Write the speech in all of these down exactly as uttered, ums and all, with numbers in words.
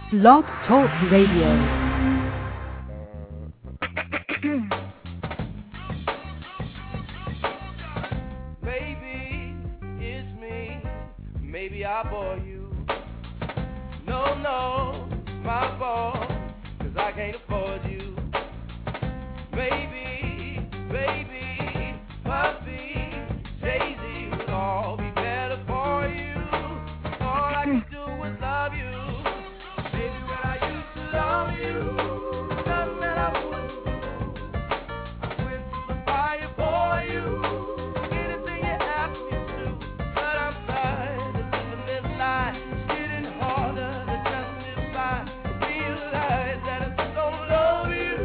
Blog Talk Radio. Maybe it's me, maybe I bore you. No, no, my fault, cause I can't afford you. Maybe, baby, Puffy, Jay-Z would all be better for you. All I can do is love you. Maybe when I used to love you, nothing that I wouldn't do. I went through the fire for you. Anything you asked me to. But I'm tired of living this lie. It's getting harder to justify. Realize that I just don't love you.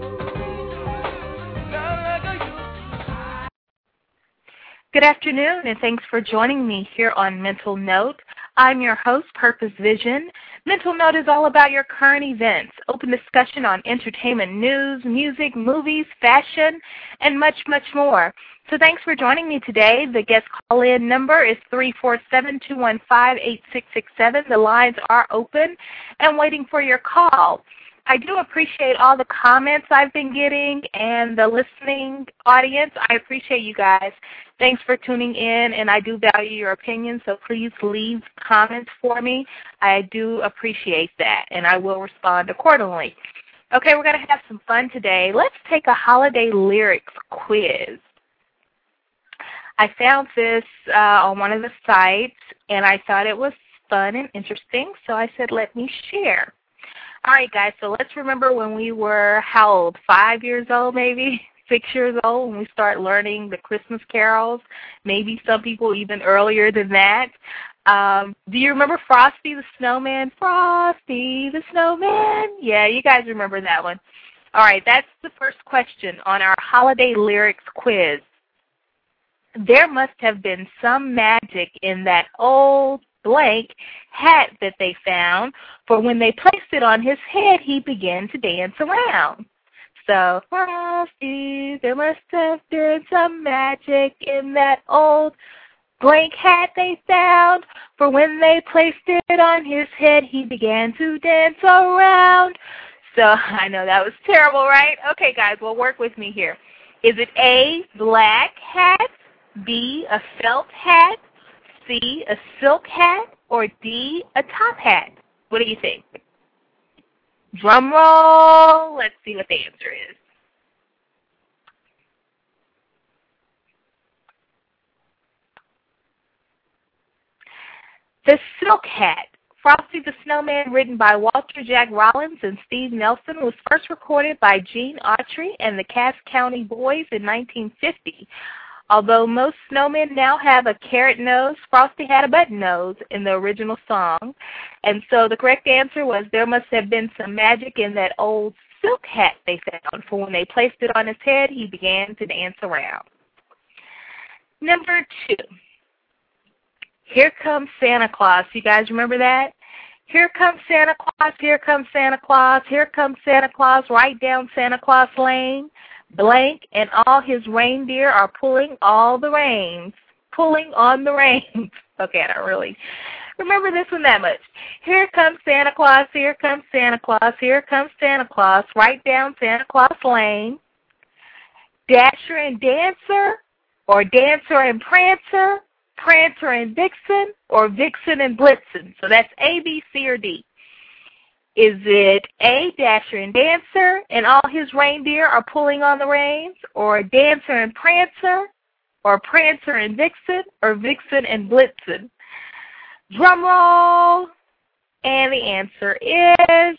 Not like I used to. Good afternoon, and thanks for joining me here on Mental Note. I'm your host, Purpose Vision. Mental Note is all about your current events, open discussion on entertainment news, music, movies, fashion, and much, much more. So thanks for joining me today. The guest call-in number is three four seven, two one five, eight six six seven. The lines are open and waiting for your call. I do appreciate all the comments I've been getting and the listening audience. I appreciate you guys. Thanks for tuning in, and I do value your opinion, so please leave comments for me. I do appreciate that, and I will respond accordingly. Okay, we're going to have some fun today. Let's take a holiday lyrics quiz. I found this uh, on one of the sites, and I thought it was fun and interesting, so I said, let me share. All right, guys, so let's remember when we were, how old, five years old maybe, six years old, when we start learning the Christmas carols, maybe some people even earlier than that. Um, do you remember Frosty the Snowman? Frosty the Snowman? Yeah, you guys remember that one. All right, that's the first question on our holiday lyrics quiz. There must have been some magic in that old blank hat that they found, for when they placed it on his head, he began to dance around. So, Frosty, there must have been some magic in that old blank hat they found, for when they placed it on his head, he began to dance around. So, I know that was terrible, right? Okay, guys, well, work with me here. Is it A, black hat, B, a felt hat, C, a silk hat, or D, a top hat? What do you think? Drum roll. Let's see what the answer is. The silk hat. Frosty the Snowman, written by Walter Jack Rollins and Steve Nelson, was first recorded by Gene Autry and the Cass County Boys in nineteen fifty. Although most snowmen now have a carrot nose, Frosty had a button nose in the original song. And so the correct answer was there must have been some magic in that old silk hat they found, for when they placed it on his head, he began to dance around. Number two, Here Comes Santa Claus. You guys remember that? Here comes Santa Claus, here comes Santa Claus, here comes Santa Claus, right down Santa Claus Lane. Blank and all his reindeer are pulling all the reins, pulling on the reins. Okay, I don't really remember this one that much. Here comes Santa Claus, here comes Santa Claus, here comes Santa Claus, right down Santa Claus Lane. Dasher and Dancer, or Dancer and Prancer, Prancer and Vixen, or Vixen and Blitzen. So that's A, B, C, or D. Is it A, Dasher and Dancer, and all his reindeer are pulling on the reins, or Dancer and Prancer, or Prancer and Vixen, or Vixen and Blitzen? Drum roll. And the answer is,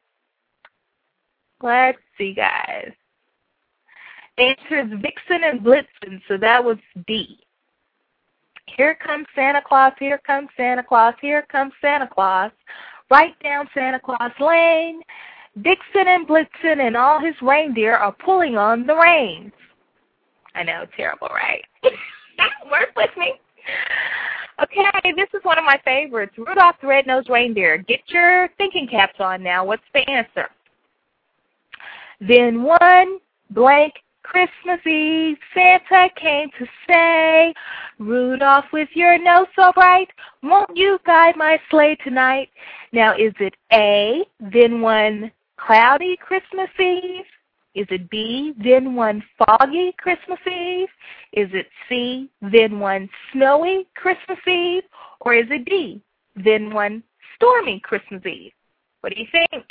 let's see, guys. The answer is Vixen and Blitzen, so that was D. Here comes Santa Claus, here comes Santa Claus, here comes Santa Claus. Right down Santa Claus Lane, Vixen and Blitzen and all his reindeer are pulling on the reins. I know, terrible, right? Work with me. Okay, this is one of my favorites. Rudolph the Red-Nosed Reindeer. Get your thinking caps on now. What's the answer? Then one blank Christmas Eve, Santa came to say, Rudolph, with your nose so bright, won't you guide my sleigh tonight? Now, is it A, then one cloudy Christmas Eve? Is it B, then one foggy Christmas Eve? Is it C, then one snowy Christmas Eve? Or is it D, then one stormy Christmas Eve? What do you think?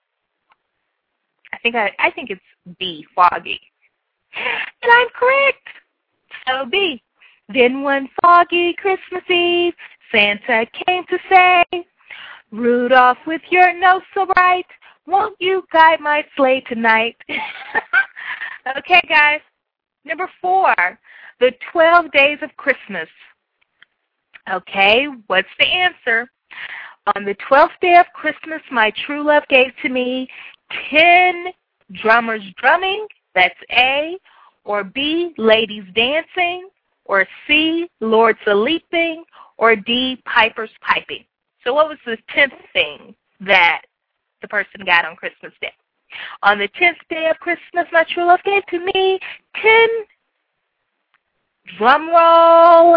I think I, I think it's B, foggy. And I'm correct. So B, then one foggy Christmas Eve, Santa came to say, Rudolph, with your nose so bright, won't you guide my sleigh tonight? Okay, guys. Number four, the twelve days of Christmas. Okay, what's the answer? On the twelfth day of Christmas, my true love gave to me ten drummers drumming, that's A, or B, ladies dancing, or C, lords a-leaping, or D, pipers piping. So what was the tenth thing that the person got on Christmas Day? On the tenth day of Christmas, my true love gave to me ten, drum roll,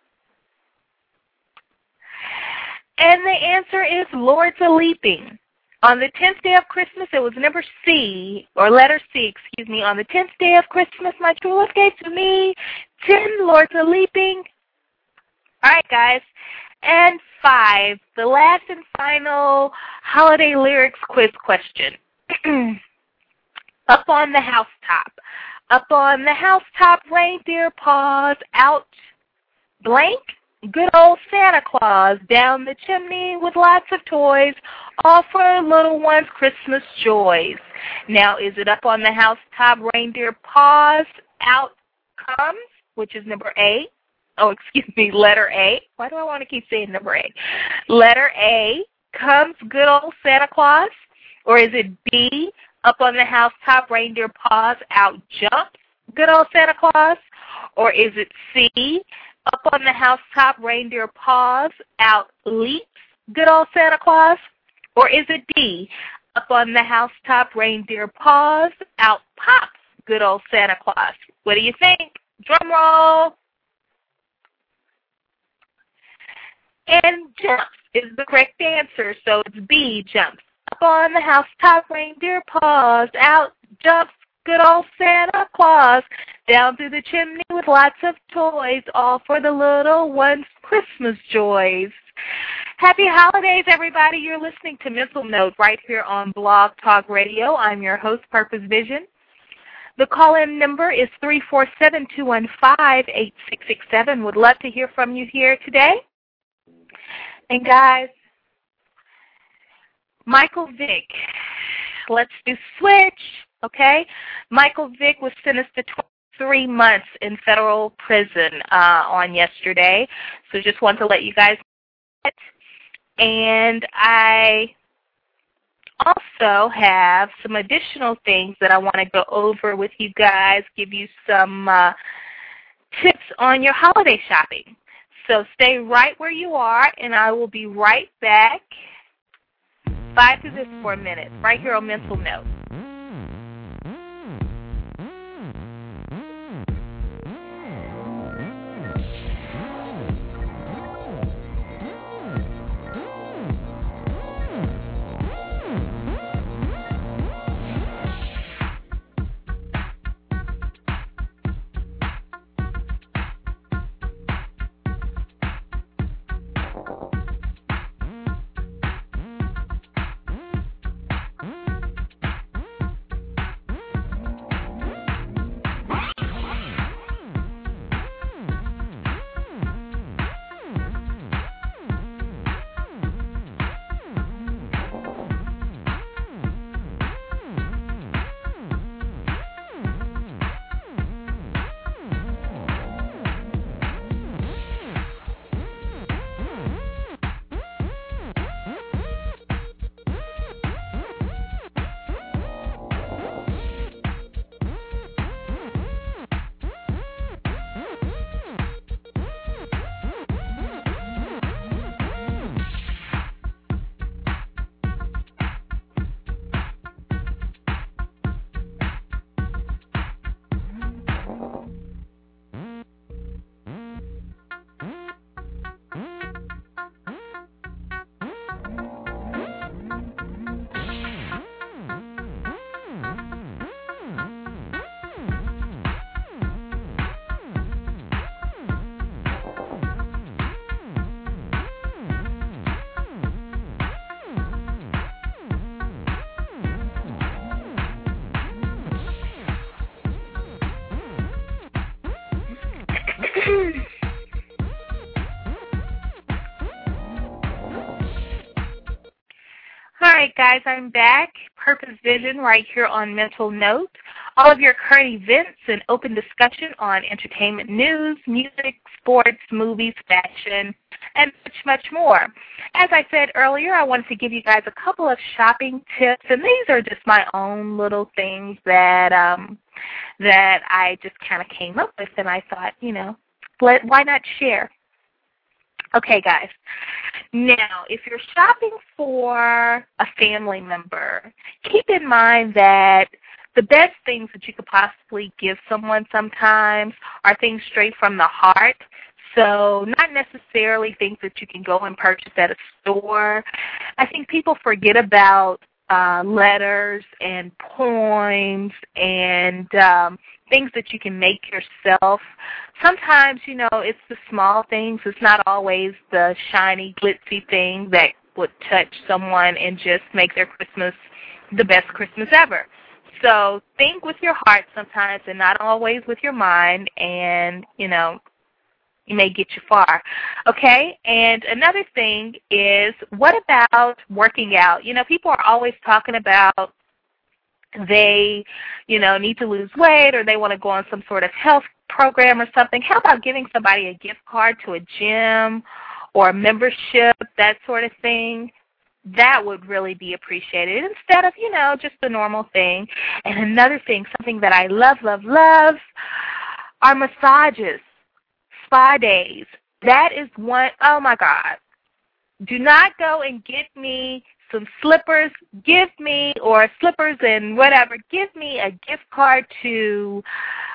and the answer is lords a-leaping. On the tenth day of Christmas, it was number C, or letter C, excuse me. On the tenth day of Christmas, my true love gave to me ten lords a-leaping. All right, guys. And five, the last and final holiday lyrics quiz question. Up on the housetop. Up on the housetop, reindeer paws out blank. Good old Santa Claus down the chimney with lots of toys, all for little ones' Christmas joys. Now, is it up on the housetop, reindeer paws out comes, which is number A? Oh, excuse me, letter A. Why do I want to keep saying number A? Letter A, comes good old Santa Claus? Or is it B, up on the housetop, reindeer paws out jumps good old Santa Claus? Or is it C, up on the housetop, reindeer paws out leaps good old Santa Claus? Or is it D, up on the housetop, reindeer paws out pops good old Santa Claus? What do you think? Drum roll. And jumps is the correct answer, so it's B, jumps. Up on the housetop, reindeer paws out jumps good old Santa Claus, down through the chimney with lots of toys, all for the little ones' Christmas joys. Happy holidays, everybody. You're listening to Mental Note right here on Blog Talk Radio. I'm your host, Purpose Vision. The call-in number is three four seven, two one five, eight six six seven. Would love to hear from you here today. And guys, Michael Vick, let's do switch, okay? Michael Vick was sentenced to twenty-three months in federal prison uh, on yesterday. So just want to let you guys know that. And I also have some additional things that I want to go over with you guys, give you some uh, tips on your holiday shopping. So stay right where you are, and I will be right back. Bye to this for a minute, right here on Mental Note. right, guys, I'm back. Purpose Vision right here on Mental Note. All of your current events and open discussion on entertainment news, music, sports, movies, fashion, and much, much more. As I said earlier, I wanted to give you guys a couple of shopping tips, and these are just my own little things that um, that I just kind of came up with, and I thought, you know, let, why not share? Okay, guys. Now, if you're shopping for a family member, keep in mind that the best things that you could possibly give someone sometimes are things straight from the heart. So not necessarily things that you can go and purchase at a store. I think people forget about uh, letters and poems and um, things that you can make yourself. Sometimes, you know, it's the small things. It's not always the shiny, glitzy thing that would touch someone and just make their Christmas the best Christmas ever. So think with your heart sometimes and not always with your mind, and, you know, it may get you far. Okay? And another thing is, what about working out? You know, people are always talking about they, you know, need to lose weight or they want to go on some sort of health program or something. How about giving somebody a gift card to a gym or a membership, that sort of thing? That would really be appreciated instead of, you know, just the normal thing. And another thing, something that I love, love, love, are massages, spa days. That is one, oh my God. Do not go and get me some slippers, give me, or slippers and whatever, give me a gift card to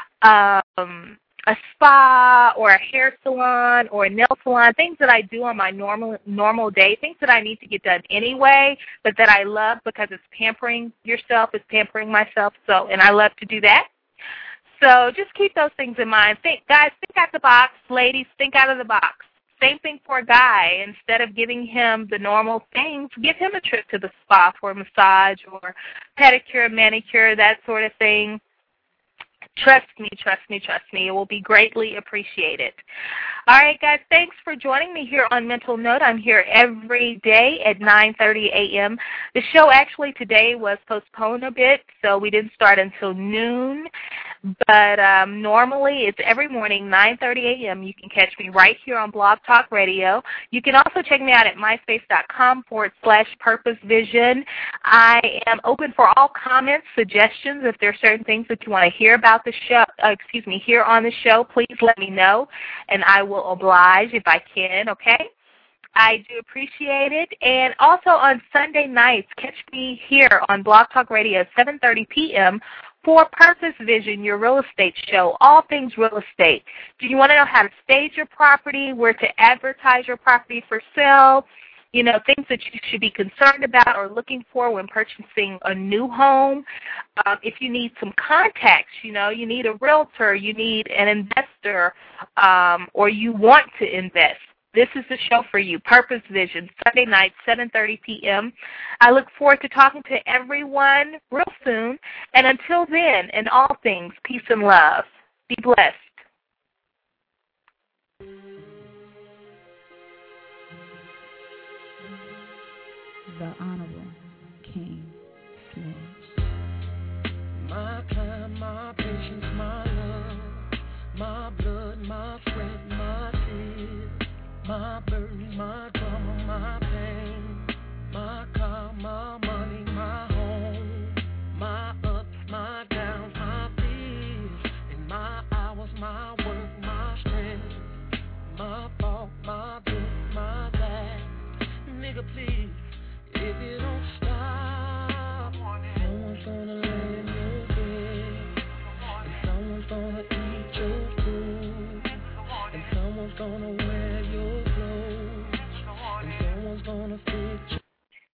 um, a spa or a hair salon or a nail salon, things that I do on my normal normal day, things that I need to get done anyway, but that I love because it's pampering yourself, it's pampering myself, so, and I love to do that. So just keep those things in mind. Think, guys, think out the box. Ladies, think out of the box. Same thing for a guy. Instead of giving him the normal things, give him a trip to the spa for a massage or pedicure, manicure, that sort of thing. Trust me, trust me, trust me. It will be greatly appreciated. All right, guys, thanks for joining me here on Mental Note. I'm here every day at nine thirty a.m. The show actually today was postponed a bit, so we didn't start until noon. But um, normally it's every morning, nine thirty a.m. You can catch me right here on Blog Talk Radio. You can also check me out at myspace.com forward slash Purpose Vision. I am open for all comments, suggestions. If there are certain things that you want to hear about the show, uh, excuse me, here on the show, please let me know, and I will oblige if I can, okay? I do appreciate it. And also on Sunday nights, catch me here on Blog Talk Radio at seven thirty p.m. for Purpose Vision, your real estate show, all things real estate. Do you want to know how to stage your property, where to advertise your property for sale, you know, things that you should be concerned about or looking for when purchasing a new home? Um, if you need some contacts, you know, you need a realtor, you need an investor, um, or you want to invest, this is the show for you, Purpose Vision, Sunday night, seven thirty p.m. I look forward to talking to everyone real soon. And until then, in all things, peace and love. Be blessed. The Honorable King.